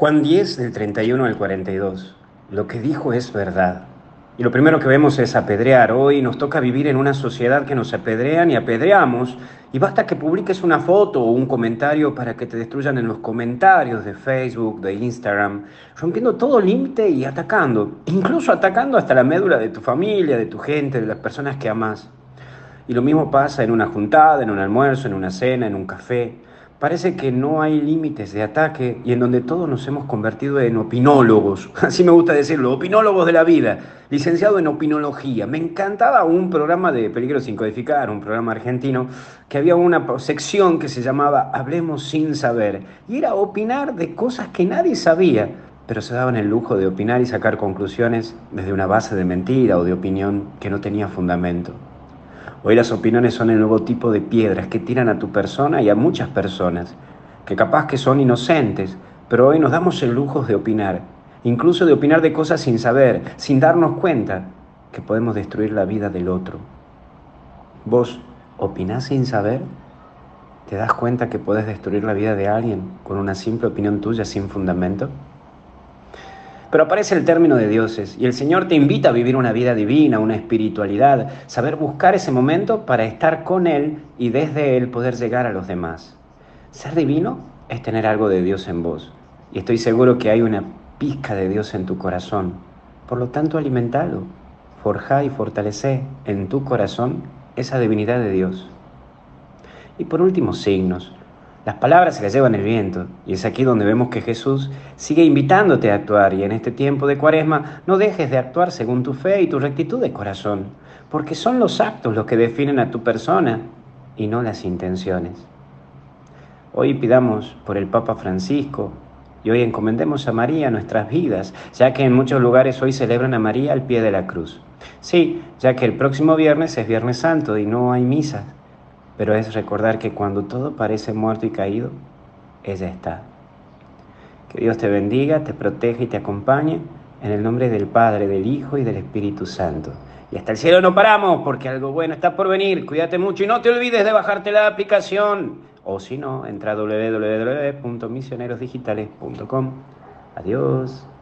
Juan 10, del 31 al 42. Lo que dijo es verdad. Y lo primero que vemos es apedrear. Hoy nos toca vivir en una sociedad que nos apedrean y apedreamos. Y basta que publiques una foto o un comentario para que te destruyan en los comentarios de Facebook, de Instagram, rompiendo todo límite y atacando. Incluso atacando hasta la médula de tu familia, de tu gente, de las personas que amas. Y lo mismo pasa en una juntada, en un almuerzo, en una cena, en un café. Parece que no hay límites de ataque y en donde todos nos hemos convertido en opinólogos, así me gusta decirlo, opinólogos de la vida, licenciado en opinología. Me encantaba un programa de Peligro sin codificar, un programa argentino, que había una sección que se llamaba Hablemos sin saber y era opinar de cosas que nadie sabía, pero se daban el lujo de opinar y sacar conclusiones desde una base de mentira o de opinión que no tenía fundamento. Hoy las opiniones son el nuevo tipo de piedras que tiran a tu persona y a muchas personas, que capaz que son inocentes, pero hoy nos damos el lujo de opinar, incluso de opinar de cosas sin saber, sin darnos cuenta que podemos destruir la vida del otro. ¿Vos opinás sin saber? ¿Te das cuenta que podés destruir la vida de alguien con una simple opinión tuya sin fundamento? Pero aparece el término de dioses y el Señor te invita a vivir una vida divina, una espiritualidad, saber buscar ese momento para estar con Él y desde Él poder llegar a los demás. Ser divino es tener algo de Dios en vos y estoy seguro que hay una pizca de Dios en tu corazón. Por lo tanto, alimentalo, forjá y fortalecé en tu corazón esa divinidad de Dios. Y por último, signos. Las palabras se las llevan el viento, y es aquí donde vemos que Jesús sigue invitándote a actuar, y en este tiempo de Cuaresma no dejes de actuar según tu fe y tu rectitud de corazón, porque son los actos los que definen a tu persona y no las intenciones. Hoy pidamos por el Papa Francisco y hoy encomendemos a María nuestras vidas, ya que en muchos lugares hoy celebran a María al pie de la cruz. Sí, ya que el próximo viernes es Viernes Santo y no hay misa, pero es recordar que cuando todo parece muerto y caído, ella está. Que Dios te bendiga, te proteja y te acompañe en el nombre del Padre, del Hijo y del Espíritu Santo. Y hasta el cielo no paramos, porque algo bueno está por venir. Cuídate mucho y no te olvides de bajarte la aplicación. O si no, entra a www.misionerosdigitales.com. Adiós.